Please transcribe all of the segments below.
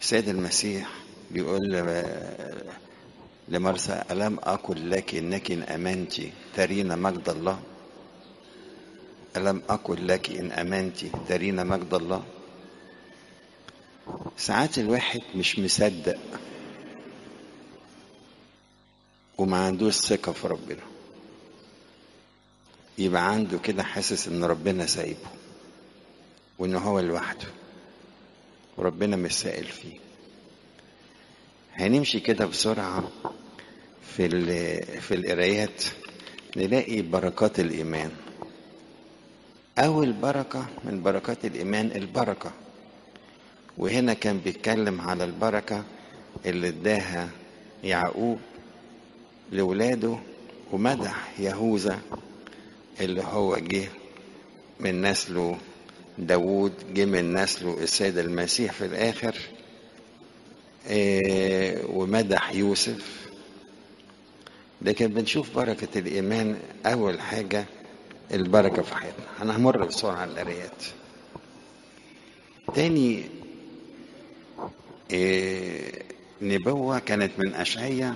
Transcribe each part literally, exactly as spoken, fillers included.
السيد المسيح بيقول ل- لمرثا: ألم أقل لك إنك إن آمنت ترين مجد الله؟ ألم أقل لك إن آمنت ترين مجد الله؟ ساعات الواحد مش مصدق وما عندوش ثقة في ربنا، يبقى عنده كده حاسس إن ربنا سايبه وإن هو لوحده وربنا مش سائل فيه. هنمشي كده بسرعة في ال- في القرايات، نلاقي بركات الإيمان. أول بركة من بركات الإيمان البركة، وهنا كان بيتكلم على البركة اللي اداها يعقوب لولاده، ومدح يهوذا اللي هو جه من نسله داوود، جه من نسله السيد المسيح في الآخر، إيه، ومدح يوسف. لكن بنشوف بركة الإيمان أول حاجة البركة في حياتنا. أنا همر بسرعة على القرايات. تاني إيه، نبوة كانت من أشعية،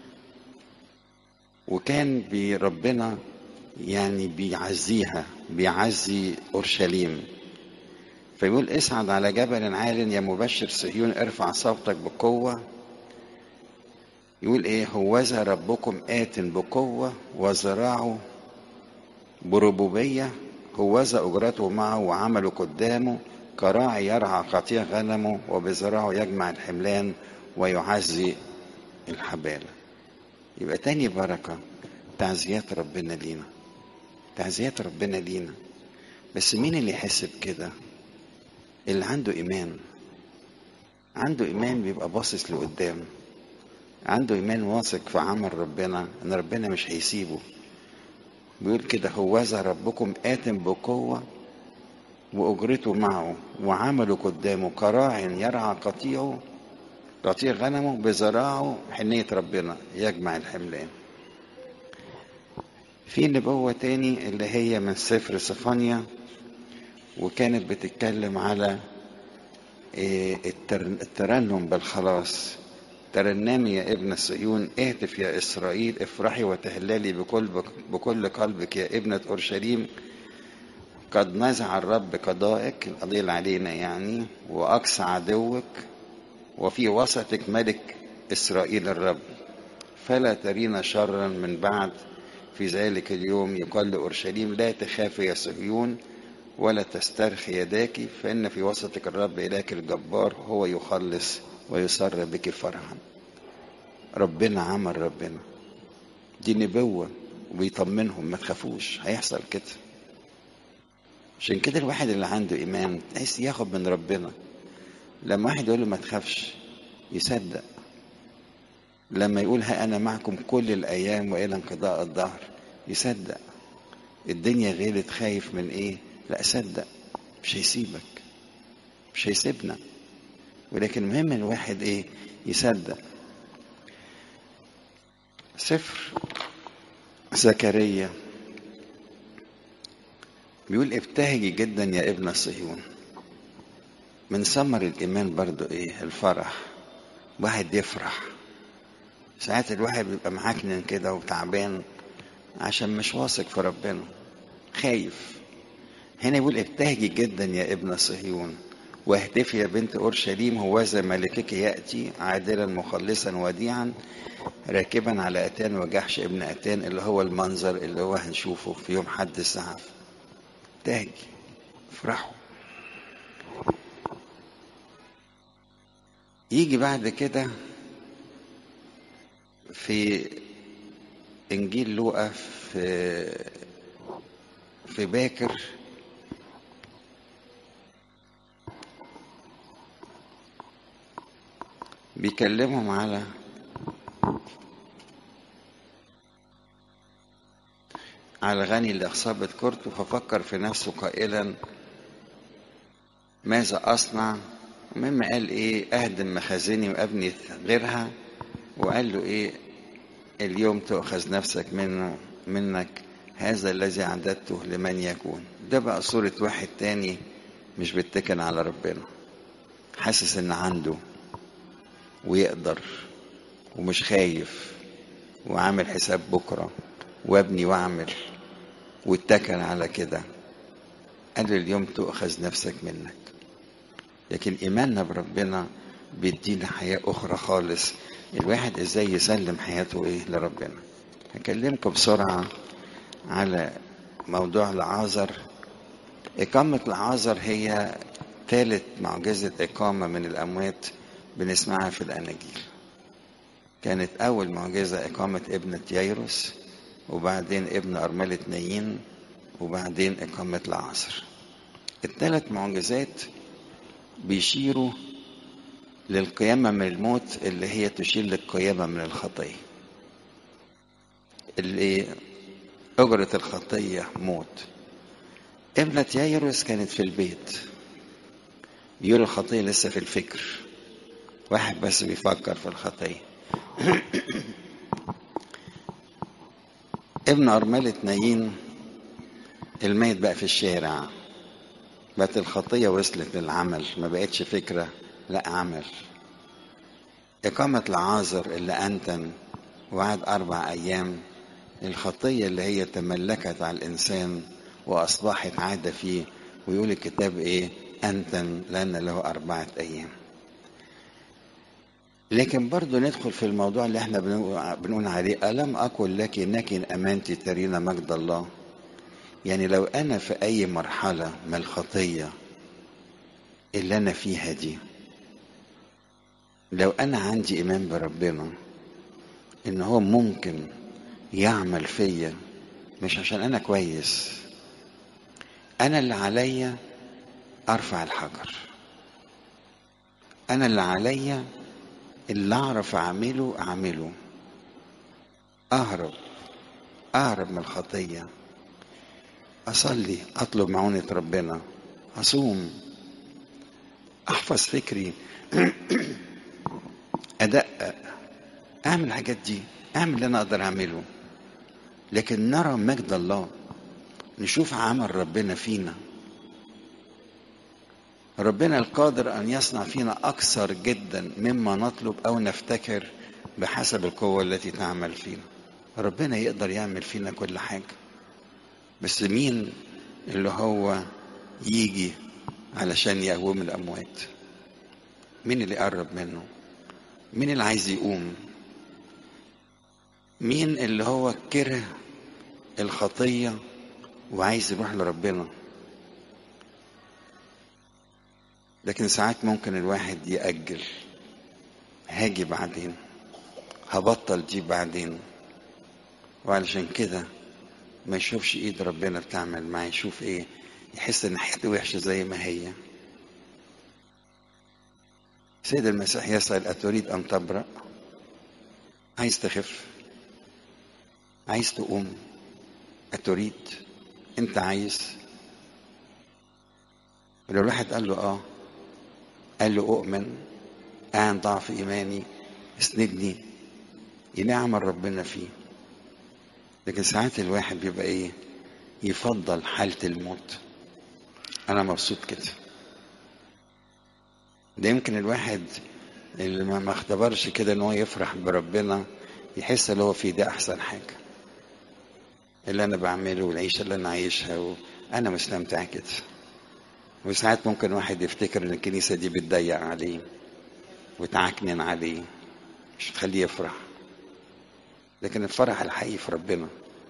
وكان بربنا يعني بيعزيها، بيعزي أورشليم. فيقول: اصعد على جبل عال يا مبشر صهيون، ارفع صوتك بقوة. يقول ايه؟ هوذا ربكم آت بقوة وذراعه بربوبية، هوذا أجرته معه وعمله قدامه، كراعي يرعى قطيع غنمه، وبذراعه يجمع الحملان ويعزي الحبالة. يبقى تاني بركة تعزيات ربنا لينا، تعزيات ربنا لينا. بس مين اللي يحس بكده؟ اللي عنده إيمان. عنده إيمان بيبقى باصص لقدام، عنده إيمان واثق في عمل ربنا إن ربنا مش هيسيبه. بيقول كده: هوذا ربكم آت بقوة وأجرته معه وعمله قدامه، كراع يرعى قطيعه قطيع غنمه، بذراعه حنية ربنا يجمع الحملان. في نبوة تاني اللي هي من سفر صفانيا، وكانت بتتكلم على الترنم بالخلاص. ترنمي يا ابن صهيون، اهتف يا إسرائيل، افرحي وتهللي بكل بكل قلبك يا ابنة أورشليم. قد نزع الرب قضائك، القضية اللي علينا يعني، وأقصى عدوك، وفي وسطك ملك إسرائيل الرب. فلا ترين شرا من بعد، في ذلك اليوم يقال لأورشليم: لا تخافي يا صهيون ولا تسترخي يداك، فإن في وسطك الرب إلهك الجبار، هو يخلص ويسر بك فرحا. ربنا عمل ربنا، دي نبوة وبيطمنهم ما تخافوش، هيحصل كده. عشان كده الواحد اللي عنده إيمان تحس ياخد من ربنا. لما واحد يقول له ما تخافش يصدق، لما يقول ها أنا معكم كل الأيام وإلى انقضاء الدهر يصدق. الدنيا غيرت، خايف من إيه؟ لا، صدق مش هيسيبك، مش هيسيبنا. ولكن المهم الواحد إيه؟ يصدق. سفر زكريا بيقول: ابتهجي جدا يا ابن صهيون. من ثمر الإيمان برضو إيه؟ الفرح. واحد يفرح. ساعات الواحد بيبقى معكنن كده وتعبان عشان مش واثق في ربنا، خايف. هنا يقول: ابتهجي جدا يا ابن صهيون، واهتفي يا بنت أورشليم، هوذا ملكك يأتي عادلا مخلصا وديعا، راكبا على أتان وجحش ابن أتان، اللي هو المنظر اللي هو هنشوفه في يوم حد الزعف. ابتهجي، افرحوا. يجي بعد كده في إنجيل لوقا في في باكر، بيكلمهم على على الغني اللي أصابت كرته، ففكر في نفسه قائلا: ماذا أصنع؟ مما قال إيه؟ أهدم مخازني وأبني غيرها. وقال له إيه؟ اليوم تؤخذ نفسك منه منك، هذا الذي عددته لمن يكون. ده بقى صورة واحد تاني مش بيتكل على ربنا، حاسس إن عنده ويقدر ومش خايف وعامل حساب بكرة وابني واعمل واتكل على كده، قال اليوم تؤخذ نفسك منك. لكن إيماننا بربنا بيدينا حياة أخرى خالص، الواحد إزاي يسلم حياته إيه لربنا. هكلمكم بسرعة على موضوع لعازر. إقامة لعازر هي ثالث معجزة إقامة من الأموات بنسمعها في الأناجيل. كانت أول معجزة إقامة ابنة يايروس، وبعدين ابن أرملة نايين، وبعدين إقامة لعازر. الثلاث معجزات بيشيروا للقيامة من الموت، اللي هي تشير للقيامة من الخطية. اللي أجرة الخطية موت. ابنة يايروس كانت في البيت، بيقول الخطية لسه في الفكر، واحد بس بيفكر في الخطية. ابن أرملة نايين الميت بقى في الشارع، بقت الخطية وصلت للعمل، ما بقتش فكرة، لا عمل. إقامة لعازر اللي أنتن وقعد أربع أيام، الخطية اللي هي تملكت على الإنسان وأصبحت عادة فيه، ويقول الكتاب إيه؟ أنتن لأن له أربعة أيام. لكن برضو ندخل في الموضوع اللي احنا بنقول عليه، ألم أقل لك إنك إن أمنت ترين مجد الله؟ يعني لو أنا في أي مرحلة من الخطية اللي أنا فيها دي، لو أنا عندي إيمان بربنا إن هو ممكن يعمل فيا، مش عشان أنا كويس، أنا اللي عليا أرفع الحجر، أنا اللي عليا اللي أعرف أعمله أعمله، أهرب أهرب من الخطية، أصلي، أطلب معونة ربنا، أصوم، أحفظ فكري، أدقق، أعمل الحاجات دي، أعمل اللي أنا أقدر أعمله. لكن نرى مجد الله، نشوف عمل ربنا فينا. ربنا القادر أن يصنع فينا أكثر جدا مما نطلب أو نفتكر بحسب القوة التي تعمل فينا. ربنا يقدر يعمل فينا كل حاجة، بس مين اللي هو يجي علشان يقوم الأموات؟ مين اللي يقرب منه؟ مين اللي عايز يقوم؟ مين اللي هو كره الخطية وعايز يروح لربنا؟ لكن ساعات ممكن الواحد يأجل، هاجي بعدين، هبطل دي بعدين، وعلشان كده ما يشوفش ايد ربنا بتعمل معاه، يشوف ايه؟ يحس ان حياته وحشة زي ما هي. سيد المسيح يسأل: أتريد أن تبرأ؟ عايز تخف؟ عايز تقوم؟ أتريد؟ أنت عايز؟ ولو الواحد قال له آه، قال له أؤمن، أعن ضعف إيماني، اسندني، ينعم ربنا فيه. لكن ساعات الواحد بيبقى إيه؟ يفضل حالة الموت. أنا مبسوط كده. ده يمكن الواحد اللي ما اختبرش كده إن هو يفرح بربنا يحس اللي هو فيه ده أحسن حاجة، اللي أنا بعمله والعيشة اللي أنا عايشها وأنا مستمتع كده. وساعات ممكن واحد يفتكر إن الكنيسة دي بتضيق عليه وتعكنن عليه، مش تخليه يفرح. لكن الفرح الحقيقي في ربنا.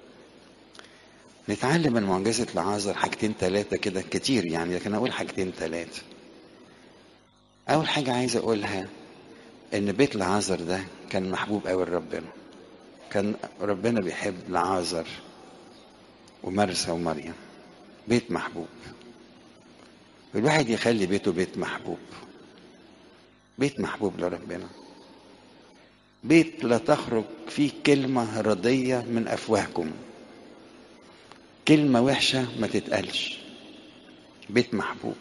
نتعلم من معجزة لعازر حاجتين ثلاثة كده، كتير يعني، لكن أقول حاجتين ثلاثة. أول حاجة عايز أقولها إن بيت لعازر ده كان محبوب أوي لربنا. كان ربنا بيحب لعازر ومرسى ومريم، بيت محبوب. الواحد يخلي بيته بيت محبوب، بيت محبوب لربنا، بيت لا تخرج فيه كلمة رضية من أفواهكم، كلمة وحشة ما تتقالش. بيت محبوب،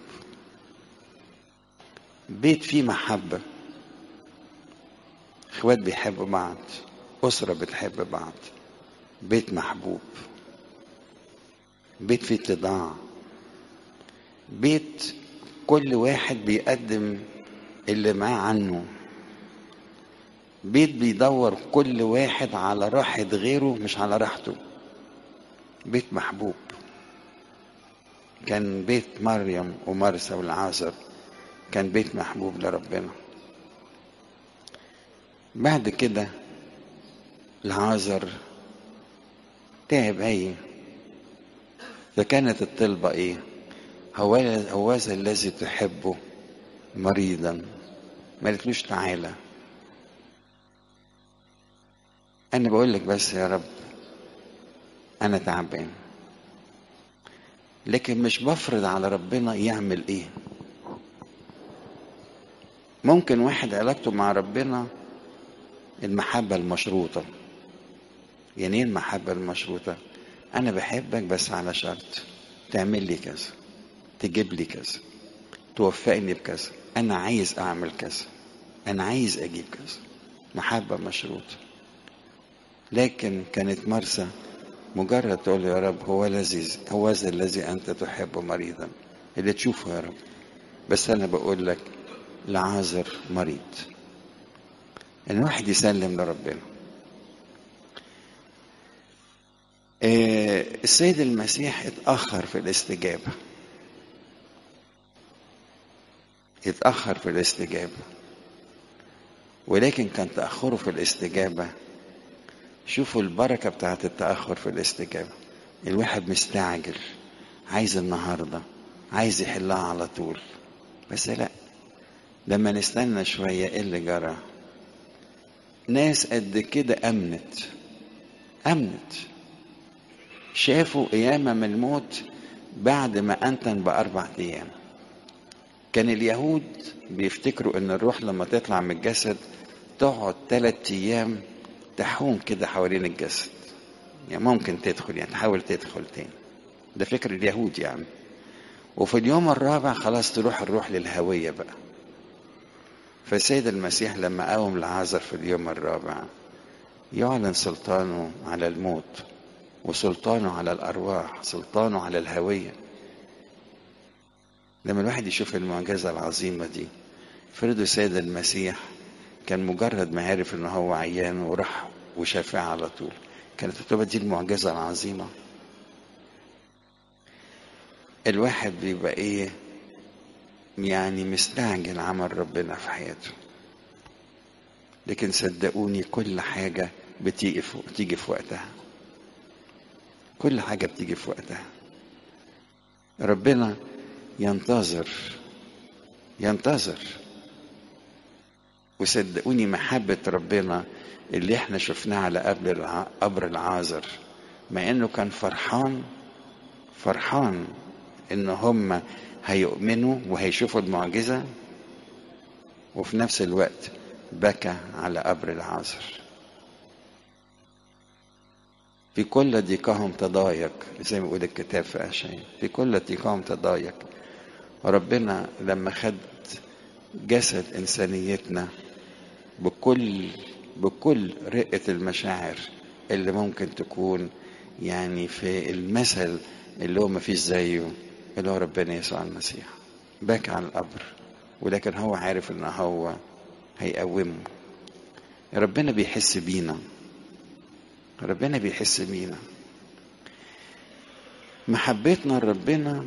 بيت فيه محبة، اخوات بيحبوا بعض، أسرة بتحب بعض، بيت محبوب، بيت فيه اتضاع، بيت كل واحد بيقدم اللي معاه عنه، بيت بيدور كل واحد على راحة غيره مش على راحته. بيت محبوب. كان بيت مريم ومرثا والعازر كان بيت محبوب لربنا. بعد كده العازر تعب عين، فكانت الطلبة ايه؟ هوذا الذي تحبه مريضا. ما قالتلوش تعالى. انا بقول لك بس يا رب انا تعبان، لكن مش بفرض على ربنا يعمل ايه. ممكن واحد علاقته مع ربنا المحبة المشروطة. يعني ايه المحبة المشروطة؟ انا بحبك بس على شرط تعمل لي كذا، تجيب لي كذا، توفقني بكذا، انا عايز اعمل كذا، انا عايز اجيب كذا. محبة مشروطة. لكن كانت مرسى مجرد تقول يا رب هو الذي هو ذا الذي انت تحب مريضا، اللي تشوفه يا رب. بس انا بقول لك العازر مريض. ان الواحد يسلم لربنا. آه السيد المسيح اتأخر في الاستجابة. اتأخر في الاستجابة. ولكن كان تأخره في الاستجابة. شوفوا البركة بتاعت التأخر في الاستجابة. الواحد مستعجل، عايز النهاردة، عايز يحلها على طول. بس لا، لما نستنى شوية ايه اللي جرى؟ ناس قد كده أمنت أمنت شافوا قيامة من الموت بعد ما أنتن بأربع أيام. كان اليهود بيفتكروا إن الروح لما تطلع من الجسد تقعد ثلاث أيام تحوم كده حوالين الجسد، يعني ممكن تدخل، يعني تحاول تدخل تاني. ده فكر اليهود يعني. وفي اليوم الرابع خلاص تروح الروح للهوية بقى. فالسيد المسيح لما قاوم العازر في اليوم الرابع يعلن سلطانه على الموت، وسلطانه على الأرواح، سلطانه على الهوية. لما الواحد يشوف المعجزة العظيمة دي، فرضوا السيد المسيح كان مجرد ما عرف ان هو عيان وراح وشافاه على طول، كانت تبقى دي المعجزة العظيمة. الواحد بيبقى ايه؟ يعني مستعجل عمل ربنا في حياته. لكن صدقوني كل حاجة بتيجي في بتيجي في وقتها. كل حاجة بتيجي في وقتها. ربنا ينتظر ينتظر. وصدقوني محبة ربنا اللي احنا شفناها على قبر العازر، مع انه كان فرحان فرحان ان هم هيؤمنوا وهيشوفوا المعجزة، وفي نفس الوقت بكى على قبر العازر. في كل ضيقهم تضايق، زي ما يقول الكتاب في اشعياء، في كل ضيقهم تضايق. وربنا لما خد جسد انسانيتنا بكل بكل رقة المشاعر اللي ممكن تكون، يعني في المثل اللي هو مفيش زيه اللي هو ربنا يسوع المسيح، بكى على القبر. ولكن هو عارف ان هو هيقومه. ربنا بيحس بينا. ربنا بيحس بينا. محبتنا لربنا،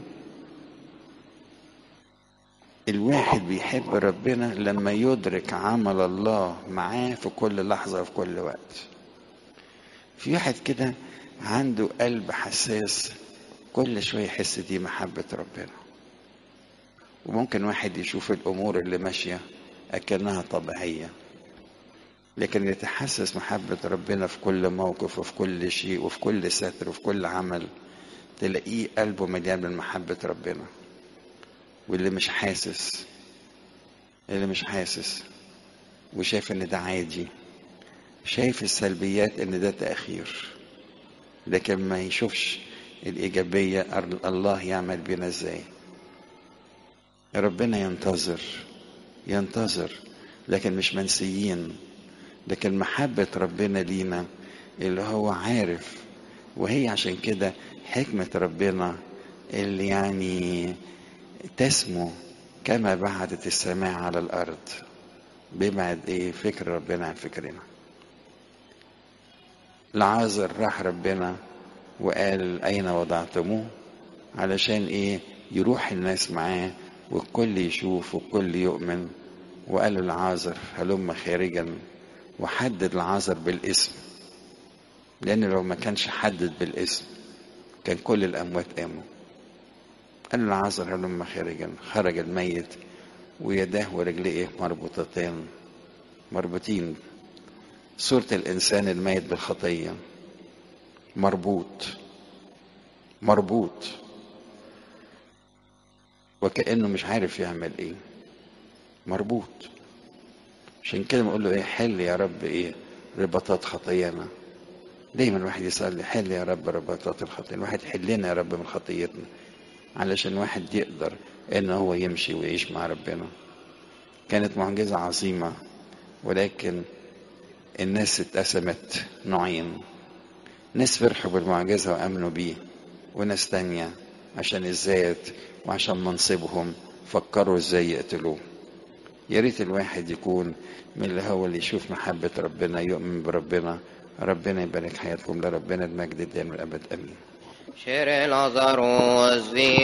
الواحد بيحب ربنا لما يدرك عمل الله معاه في كل لحظة وفي كل وقت. في واحد كده عنده قلب حساس، كل شوية يحس دي محبة ربنا. وممكن واحد يشوف الأمور اللي ماشية أكنها طبيعية، لكن يتحسس محبة ربنا في كل موقف وفي كل شيء وفي كل ستر وفي كل عمل، تلاقيه قلبه مليان من محبة ربنا. واللي مش حاسس اللي مش حاسس وشايف ان ده عادي، شايف السلبيات ان ده تأخير، لكن ما يشوفش الإيجابية الله يعمل بينا ازاي. ربنا ينتظر ينتظر لكن مش منسيين. لكن محبة ربنا لينا اللي هو عارف. وهي عشان كده حكمة ربنا اللي يعني تسمو كما بعدت السماء على الأرض. بيبعد ايه فكر ربنا عن فكرنا. لعازر راح ربنا وقال اين وضعتموه، علشان ايه؟ يروح الناس معاه والكل يشوف والكل يؤمن. وقال له لعازر هلم خارجا، وحدد لعازر بالاسم، لان لو ما كانش حدد بالاسم كان كل الاموات قاموا. قال له لعازر هلم خارجا. خرج الميت ويداه ورجليه مربوطتين، مربوطين، صورة الإنسان الميت بالخطية، مربوط مربوط وكأنه مش عارف يعمل ايه، مربوط. عشان كده بنقول له ايه؟ حل يا رب ايه رباطات خطايانا. دايما الواحد يصلي حل يا رب رباطات الخطية، الواحد حلنا يا رب من خطيتنا، علشان الواحد يقدر ان هو يمشي ويعيش مع ربنا. كانت معجزة عظيمة، ولكن الناس اتقسمت نوعين: ناس فرحوا بالمعجزة وامنوا بيه، وناس تانية عشان الذات وعشان منصبهم فكروا ازاي يقتلوه. يا ريت الواحد يكون من اللي هو اللي يشوف محبة ربنا، يؤمن بربنا. ربنا يبارك حياتكم، لربنا المجد الدائم والابد، امين. شير الازاروس